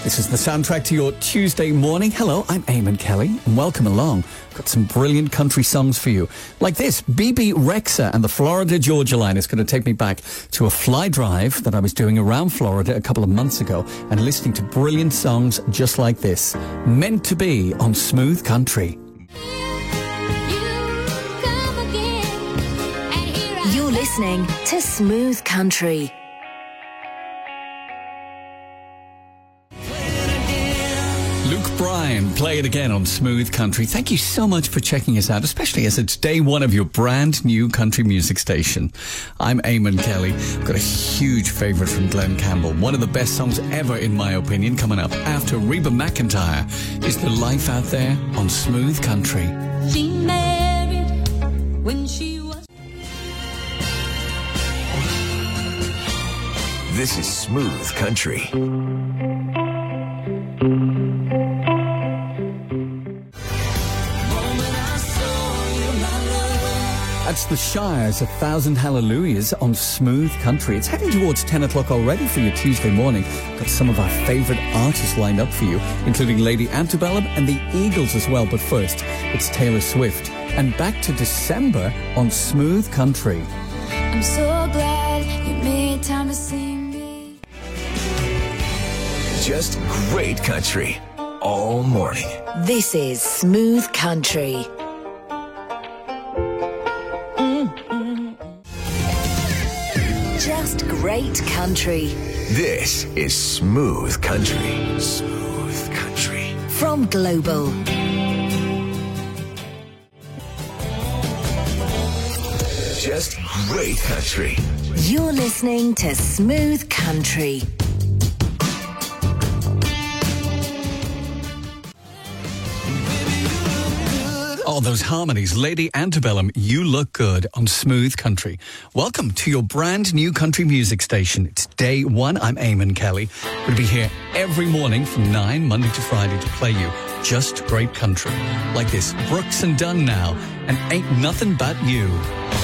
This is the soundtrack to your Tuesday morning. Hello, I'm Eamon Kelly, and welcome along. Got some brilliant country songs for you. Like this, BB Rexa and the Florida Georgia Line is going to take me back to a fly drive that I was doing around Florida a couple of months ago and listening to brilliant songs just like this. Meant to Be on Smooth Country. You're listening to Smooth Country. Luke Bryan, Play It Again on Smooth Country. Thank you so much for checking us out, especially as it's day one of your brand new country music station. I'm Eamon Kelly. I've got a huge favourite from Glenn Campbell. One of the best songs ever, in my opinion, coming up after Reba McEntire is The Life Out There on Smooth Country. She married when she was... This is Smooth Country. That's The Shires, 1,000 Hallelujahs on Smooth Country. It's heading towards 10 o'clock already for your Tuesday morning. Got some of our favourite artists lined up for you, including Lady Antebellum and the Eagles as well. But first, it's Taylor Swift. And back to December on Smooth Country. I'm so glad you made time to see me. Just great country all morning. This is Smooth Country. Just great country. This is Smooth Country. Smooth Country. From Global. Just great country. You're listening to Smooth Country. Oh, those harmonies. Lady Antebellum, You Look Good on Smooth Country. Welcome to your brand new country music station. It's day one. I'm Eamon Kelly. We're going to be here every morning from 9, Monday to Friday, to play you just great country. Like this, Brooks and Dunn now, and Ain't Nothing But You.